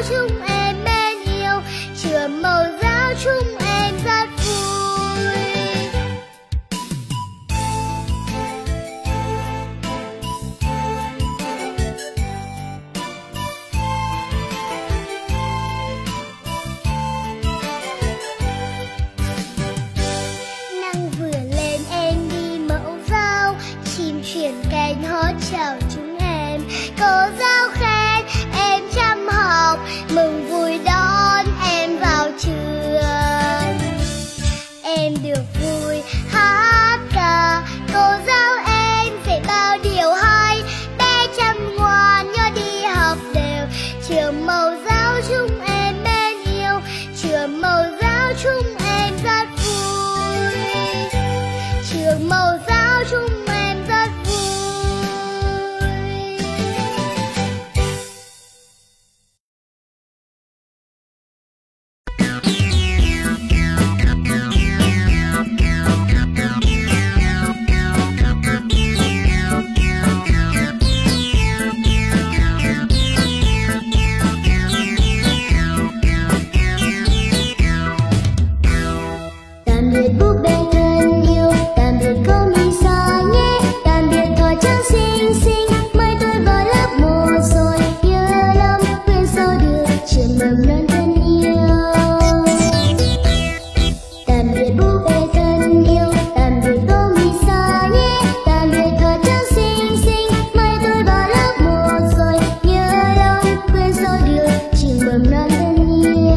chúng em bên yêu, trường mẫu giáo chúng em rất vui. Nắng vừa lên em đi mẫu giáo, chim chuyển cánh hót chào chúng em. Cô giáo khen em chăm học, mừng vui đón em vào trường. Em được vui hát ca, cô giáo em dạy bao điều hay. Bé chăm ngoan nhớ đi học đều, trường mẫu giáo chúng em bên yêu, trường mẫu giáo chúng em rất vui. Trường mẫu giáo chúng em rất vui. Tạm biệt búp bê thân yêu, tạm biệt cô Misa nhé, tạm biệt thỏ trắng xinh xinh, mai tôi vào lớp 1 rồi, nhớ lắm quên sao được trường mầm non thân yêu. Tạm biệt búp bê thân yêu, tạm biệt cô Misa nhé, tạm biệt thỏ trắng xinh xinh, mai tôi vào lớp 1 rồi, nhớ lắm quên sao được trường mầm non thân yêu.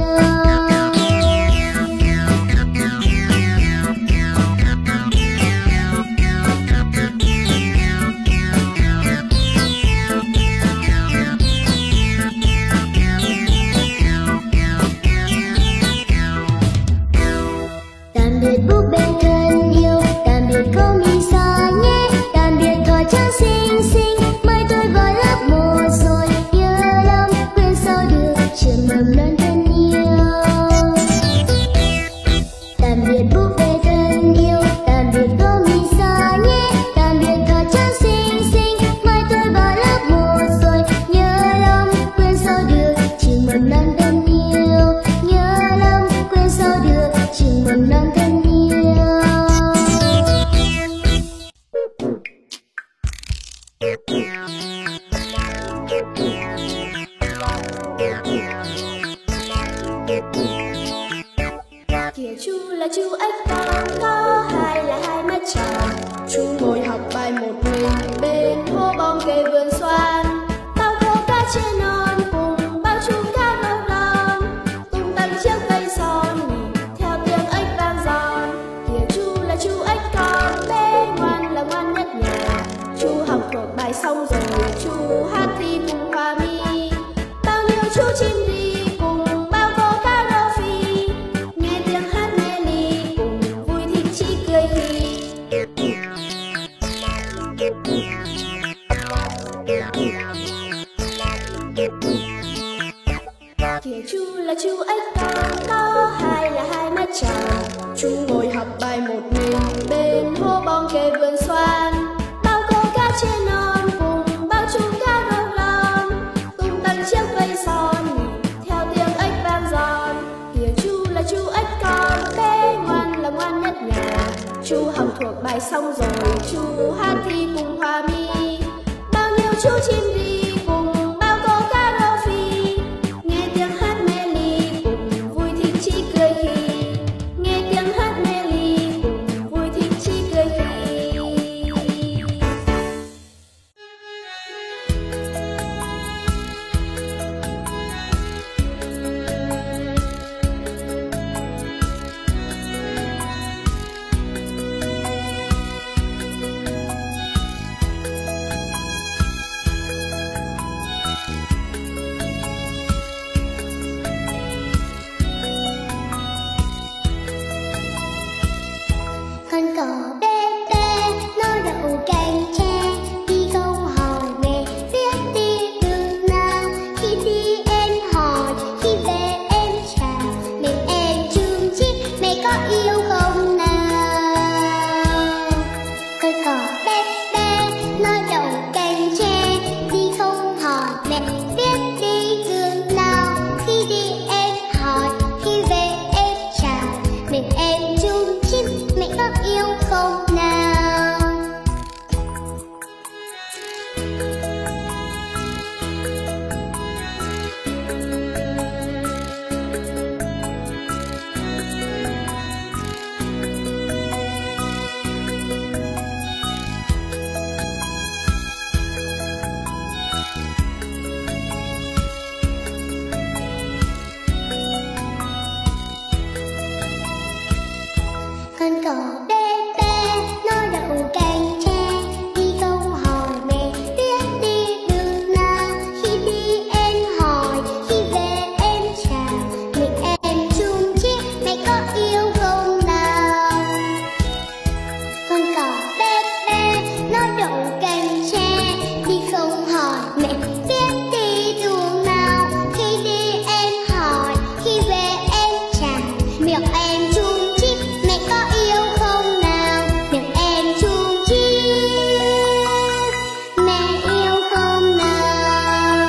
Tạm biệt búp bê thân yêu, tạm biệt cô Misa nhé, tạm biệt thỏ trắng xinh xinh, mai tôi vào lớp 1 rồi, nhớ lắm quên sao được trường mầm non thân yêu. Tạm biệt búp bê thân yêu, tạm biệt cô Misa nhé, tạm biệt thỏ trắng xinh xinh, mai tôi vào lớp 1 rồi, nhớ lắm quên sao được trường mầm non thân yêu, nhớ lắm quên sao được trường mầm non thân yêu. Kìa chú là chú ếch con, có hai là hai mắt tròn. Chú ngồi học bài một mình bên hố bom cây vườn xoan. Bao cô cá trên non cùng bao chú cá râu non, tung tăng chiếc cây son mì theo tiếng ếch vang giòn. Kìa chú là chú ếch con, bé ngoan là ngoan nhất nhà. Chú học thuộc bài xong rồi, chú hát thi cùng Hoa Mi. Bao nhiêu chú chim đi cùng bao cô cá râu phi, nghe tiếng hát mê ly cùng vui thích chí cười khi. Kìa chú là chú ếch con, có hai là hai mắt tròn. Chú ngồi học bài một mình bên hố bom cây vườn xoan. Bao cô cá trên non cùng bao chú cá râu non, tung tăng chiếc vây son mì theo tiếng ếch vang giòn. Kìa chú là chú ếch con, bé ngoan là ngoan nhất nhà. Chú học thuộc bài xong rồi, chú hát thi cùng Hoa Mi. Bao nhiêu chú chim đi cùng bao cô cá râu phi, nghe tiếng hát mê ly cùng vui thích chí cười khi. Nghe tiếng hát mê ly cùng vui thích chí cười khi. Con cò bé bé nó đậu cành tre, đi không hỏi mẹ biết đi đường nào. Khi đi em hỏi, khi về em chào, miệng em chung chít mẹ có yêu không nào. Con cò bé bé nó đậu cành tre, đi không hỏi mẹ biết đi đường nào. Khi đi em hỏi, khi về em chào, miệng em chung chít mẹ có yêu không nào. Miệng em chung chít mẹ yêu không nào.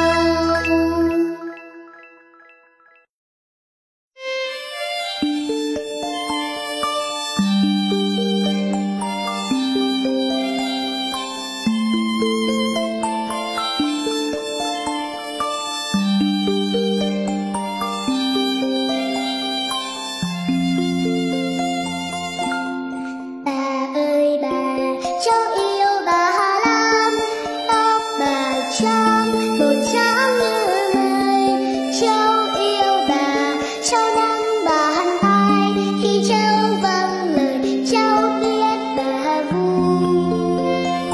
Bà ơi bà, cháu yêu bà lắm. Tóc bà trắng, màu trắng như mây. Cháu yêu bà, cháu nắm bàn tay. Khi cháu vâng lời, cháu biết bà vui.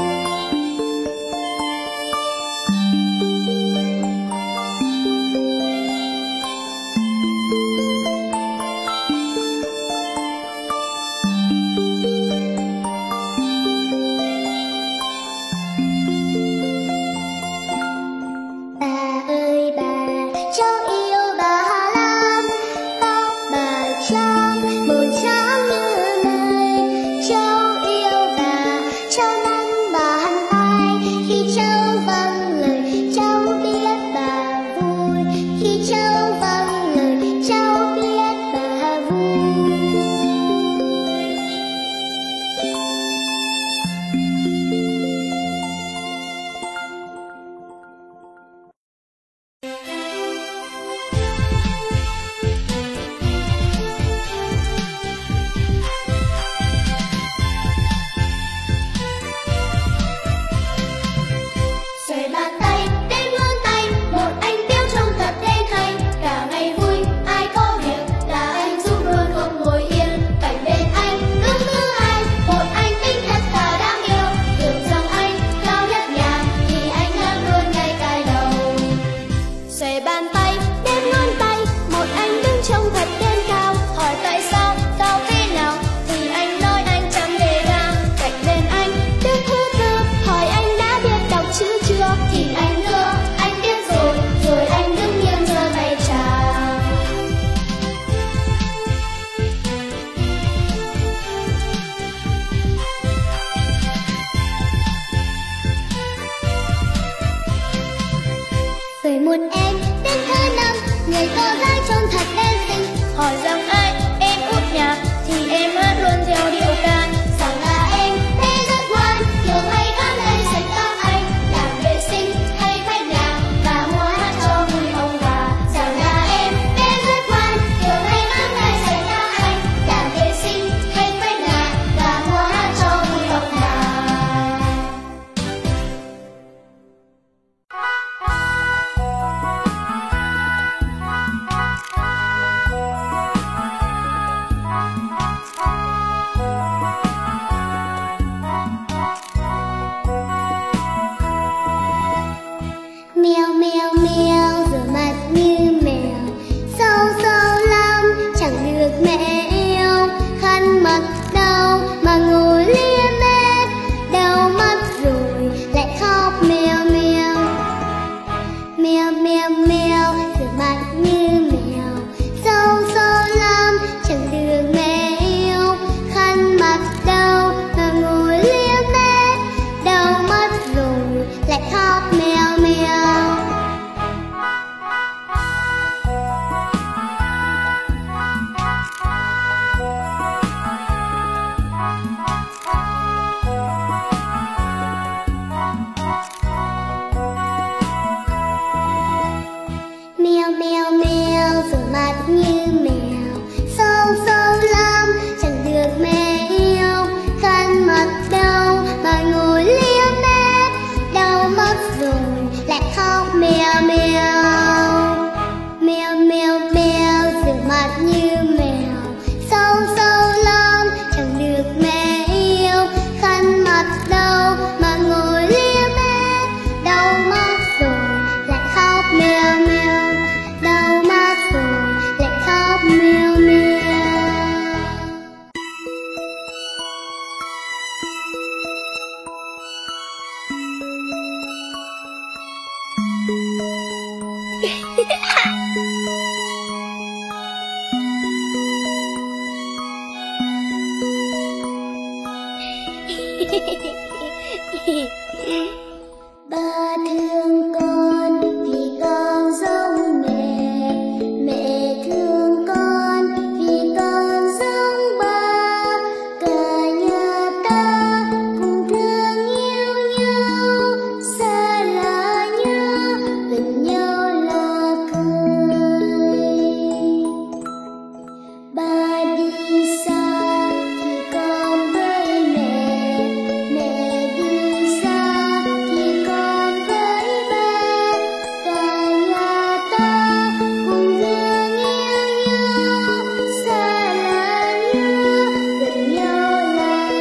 Bà ơi bà, cháu yêu bà lắm. Tóc bà trắng, màu trắng như mây. Cháu yêu bà, cháu nắm bàn tay. Khi cháu vâng lời, cháu biết bà vui. Khi cháu vâng lời, cháu biết bà vui. Xuề bàn tay, đếm ngón tay, một anh tiêu trông thật đen hay. Cả ngày vui, ai có việc là anh giúp luôn không ngồi yên. Cạnh bên anh, đứng thứ hai, một anh tính thật là đáng yêu. Tưởng rằng anh cao nhất nhà, thì anh đã luôn ngay cái đầu. Xuề bàn tay, đếm ngón tay, một anh đứng trông thật đen cao. Hỏi tại sao, cao thế nào, thì anh nói anh chẳng đề ga. Cạnh bên anh, đứng thứ tư, hỏi anh đã biết đọc chữ chưa, thì anh thưa anh biết rồi, rồi anh đứng nghiêm giơ tay chào. Rồi một em đến thứ năm, người cô gái trông thật đen xinh. Hỏi rằng ai em út nhà, thì em hát luôn theo điệu ca. Rằng là em bé rất ngoan, thường hay khám lên sạch tóc anh, làm vệ sinh hay quét nhà và mua hát cho vui ông bà. Rằng là em bé rất ngoan, thường hay khám lên sạch tóc anh, làm vệ sinh hay quét nhà và mua hát cho vui ông bà. Mèo mèo mèo, rửa mặt như mèo, sâu sâu lắm chẳng được mẹ yêu. Khăn mặt đâu mà ngồi lia mép, đau mắt rồi lại khóc mèo mèo. Mèo mèo mèo, rửa mặt như mèo, sâu sâu lắm chẳng được mẹ yêu. Khăn mặt đâu mà ngồi lia mép, đau mắt rồi lại khóc mèo mèo. Mèo mèo mèo, rửa mặt như mèo, sâu sâu lắm chẳng được mẹ yêu. Khăn mặt đâu mà ngồi lia mép, đau mắt rồi lại khóc mèo mèo. Mèo mèo mèo, rửa mặt như mèo, sâu sâu lắm Ba thương con vì con giống mẹ, mẹ thương con vì con giống ba. Cả nhà ta cùng thương yêu nhau, xa lạ nhau, gần nhau là cười. Ba đi xa thì con với mẹ, mẹ đi xa thì con với ba. Cả nhà ta cùng thương yêu nhau, xa lạ nhau, gần nhau là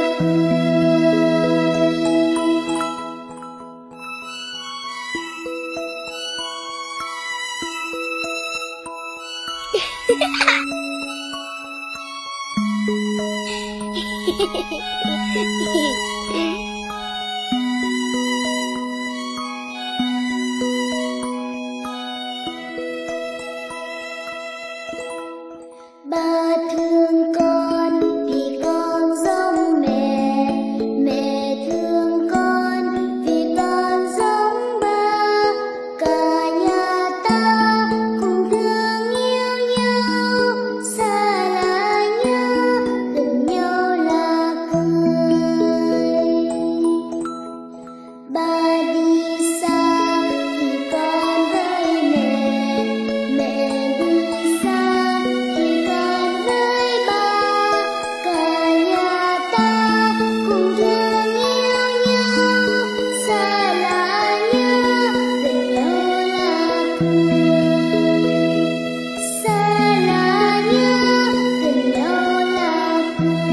Ba thương con vì con giống mẹ, mẹ thương con vì con giống ba. Cả nhà ta cùng thương yêu nhau, xa lạ nhau, gần nhau là cười. Ba đi xa thì con với mẹ, mẹ đi xa thì con với ba. Cả nhà ta cùng thương yêu nhau, xa lạ nhau, gần nhau là cười. Xa lạ nhau, gần nhau là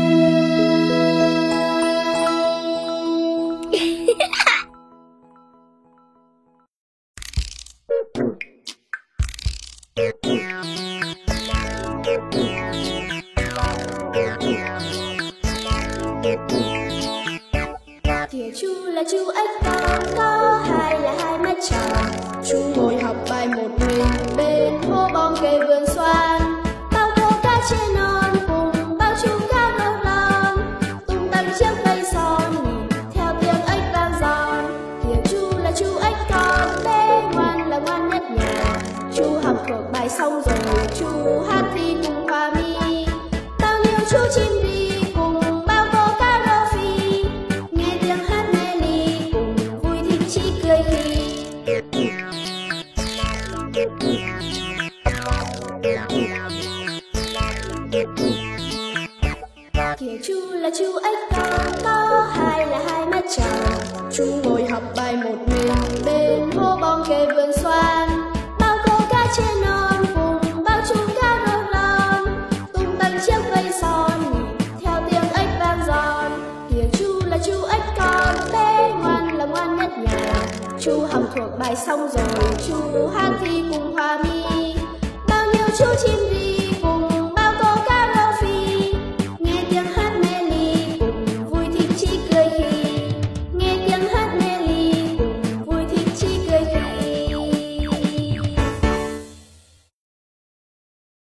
Kìa chú là chú ếch con, có hai là hai mắt tròn. Chú ngồi học bài một mình bên hố bom cây vườn xoan. Bao cô cá trên non cùng bao chú cá râu ron, tung tăng chiếc cây son nhìn theo tiếng ếch vang giòn. Kìa chú là chú ếch con, bé ngoan là ngoan nhất nhà. Chú học thuộc bài xong rồi, chú hát thi cùng Hoa Mi. Bao nhiêu chú chim đi cùng bao cô cá rô phi, nghe tiếng hát mê ly cùng vui thích chí cười khi. Kìa chú là chú ếch con, có hai là hai mắt tròn. Chú ngồi học bài một mình bên hố bom cây vườn xoan. Bao cô cá trên non cùng bao chú cá râu ron, tung tăng chiếc vây son nhìn theo tiếng ếch vang giòn. Kìa chú là chú ếch con, bé ngoan là ngoan nhất nhà. Chú học thuộc bài xong rồi, chú hát thi cùng